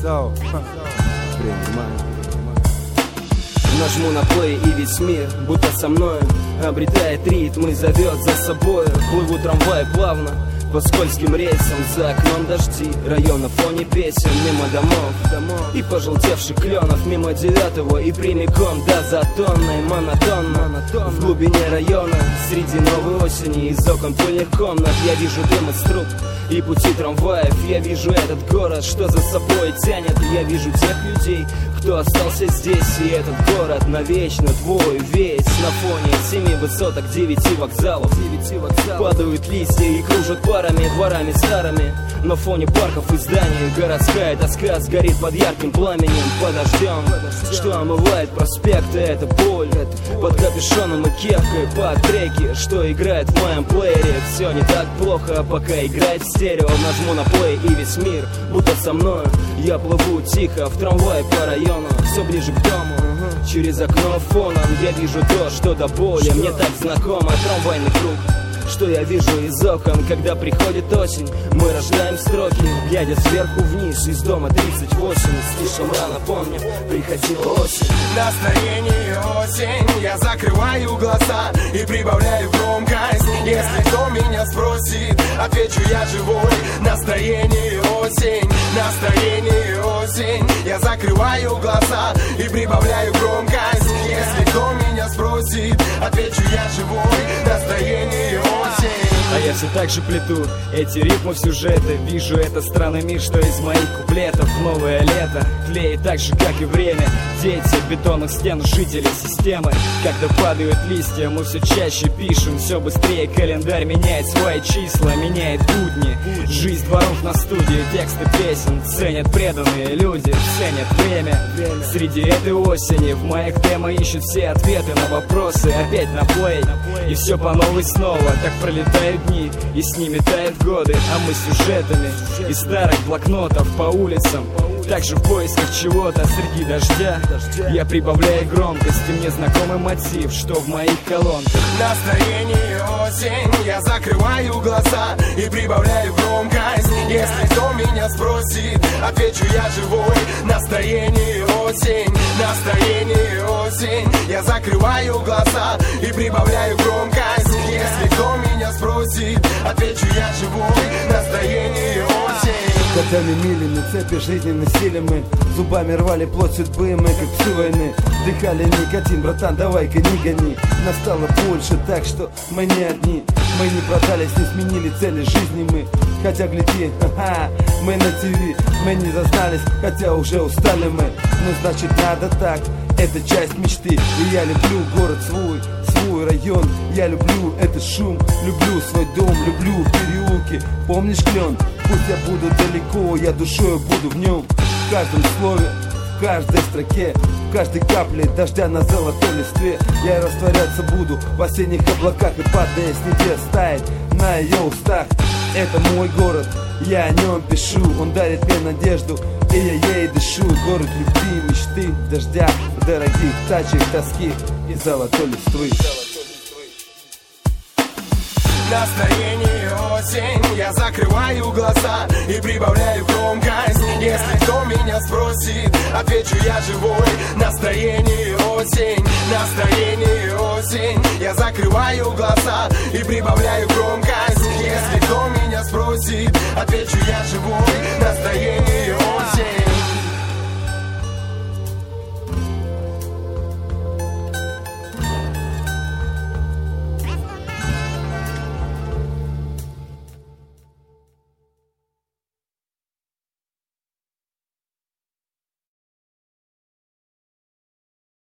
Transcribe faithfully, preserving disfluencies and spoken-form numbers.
So, принимаю. Нажму на плей, и весь мир, будто со мною, обретает ритм и зовет за собой. Плыву трамвай плавно по скользким рельсам, за окном дожди, район на фоне песен, мимо домов, домов и пожелтевших кленов, мимо девятого и прямиком до Затонной. Монотонно в глубине района, среди новой осени, из окон пыльных комнат я вижу дым из труб и пути трамваев. Я вижу этот город, что за собой тянет. Я вижу тех людей, кто остался здесь. И этот город навечно твой весь. На фоне семи высоток, девяти вокзалов, девяти вокзалов падают листья и кружат парами, дворами старыми. На фоне парков и зданий городская тоска сгорит под ярким пламенем, под дождем, что омывает проспекты. Это боль под капюшоном и кепкой, под треки, что играет в моем плеере. Все не так плохо, пока играет в стерео. Нажму на плей, и весь мир будто со мною. Я плыву тихо в трамвае по району, все ближе к дому. Через окно фоном я вижу то, что до боли что? Мне так знакомо, трамвайный круг, что я вижу из окон, когда приходит осень. Мы рождаем строки, глядя сверху вниз. Из дома тридцать восемь, слишком рано помню, приходила осень. Настроение осень, я закрываю глаза и прибавляю громкость. Если кто меня спросит, отвечу я живой. Настроение осень, настроение осень, я закрываю глаза и прибавляю громкость. Если кто меня спросит, отвечу я живой. Настроение осень. А я все так же плету эти ритмы в сюжеты. Вижу этот странный мир, что из моих куплетов. Новое лето тлеет так же, как и время. Дети бетонных стен, жители системы. Когда падают листья, мы все чаще пишем. Все быстрее календарь меняет свои числа, меняет будни. Жизнь дворов на студии, тексты песен ценят преданные люди, ценят время. Среди этой осени в моих демо ищут все ответы на вопросы. Опять на плей, и все по новой снова. Так пролетают дни, и с ними тают годы. А мы с сюжетами из старых блокнотов по улицам, также в поисках чего-то среди дождя. Я прибавляю громкость, и мне знакомый мотив, что в моих колонках. Настроение осень, я закрываю глаза и прибавляю громкость. Если кто меня спросит, отвечу я живой. Настроение осень, настроение осень, я закрываю глаза и прибавляю громкость. Если кто меня спросит, отвечу я живой. Настроение осень. Годами милями цепи жизненной силы мы зубами рвали плоть судьбы, мы как псы войны вдыхали никотин, братан, давай-ка не гони. Настало больше, так что мы не одни. Мы не продались, не сменили цели жизни мы. Хотя гляди, ха-ха, мы на ТВ. Мы не зазнались, хотя уже устали мы. Ну значит надо так, это часть мечты. И я люблю город свой, свой район. Я люблю этот шум, люблю свой дом, люблю переулки. Помнишь клен? Пусть я буду далеко, я душою буду в нем. В каждом слове, в каждой строке, в каждой капле дождя на золотой листве. Я растворяться буду в осенних облаках, и падая с небес тает на ее устах. Это мой город, я о нем пишу. Он дарит мне надежду, и я ей дышу. Город любви, мечты, дождя, дорогих тачек, тоски и золотой листвы. Настроение осень, я закрываю глаза и прибавляю громкость. Если кто меня спросит, отвечу я живой. Настроение осень, настроение осень, я закрываю глаза и прибавляю громкость. Если кто меня спросит, отвечу я живой. Настроение